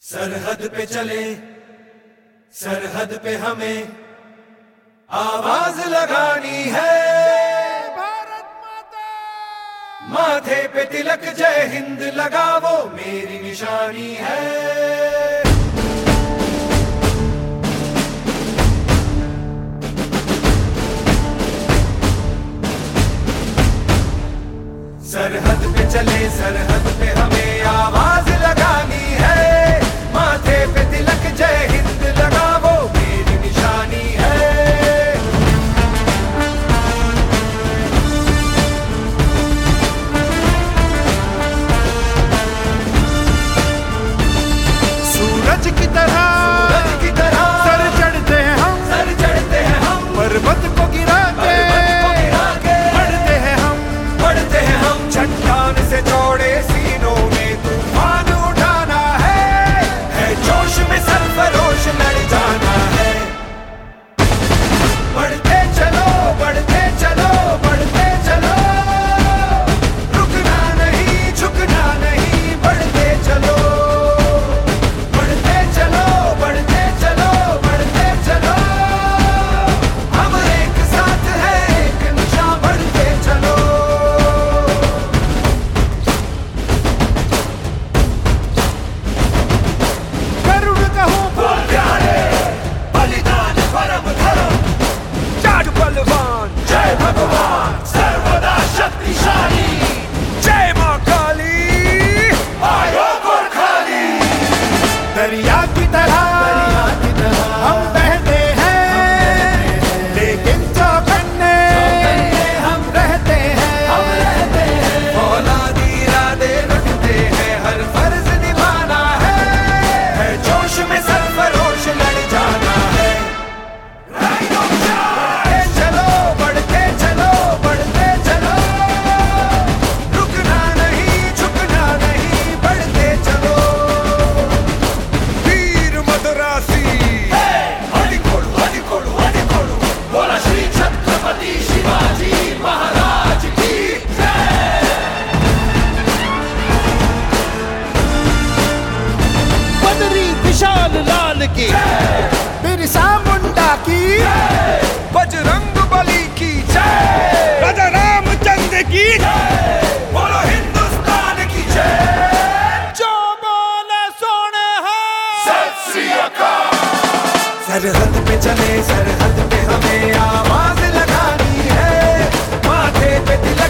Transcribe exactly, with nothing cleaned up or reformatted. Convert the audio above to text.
सरहद पे चले, सरहद पे हमें आवाज लगानी है। भारत माता, माथे पे तिलक जय हिंद लगावो मेरी निशानी है। सरहद पे चले, सरहद पे हमें आवाज लगानी है। माथे पे तिलक जय हिंद लगावो मेरी निशानी है। सूरज की तरह, सूरज की तरह सर चढ़ते हैं हम, सर चढ़ते हैं हम। पर्वत को गिरा के, बढ़ते हैं हम, बढ़ते हैं हम। चट्टान से जोड़े सीनों में तूफान उठाना है, है जोश में सरफरोश लड़ जाना है। बढ़ते चलो, बढ़ते चलो, बढ़ते चलो, रुकना नहीं, झुकना नहीं, बढ़ते चलो। बढ़ते चलो, बढ़ते चलो, बढ़ते चलो, हम एक साथ हैं, एक निशा, बढ़ते चलो। जय भगवान सर्वदा शक्तिशाली, जय मां काली आयो गोरखाली। दरिया की तरह, दरिया की तरह हम बहते हैं, लेकिन चौकन्ने हम रहते हैं, हम रहते हैं। औलादी इरादे रखते हैं, हर फर्ज निभाना है, है जोश में सरफरोश लड़ जाना है। लाल की, बिरसा मुंडा की, बजरंग बली की जय, राजा रामचंद्र की जय, बोलो हिंदुस्तान की जय। जो बोले सोने हाथ सत श्री अकाल। सरहद पे चले, सरहद पे हमें आवाज लगानी है। माथे पे तिलक